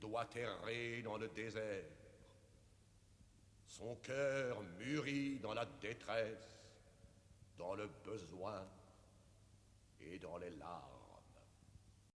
doit errer dans le désert. Son cœur mûrit dans la détresse, dans le besoin et dans les larmes.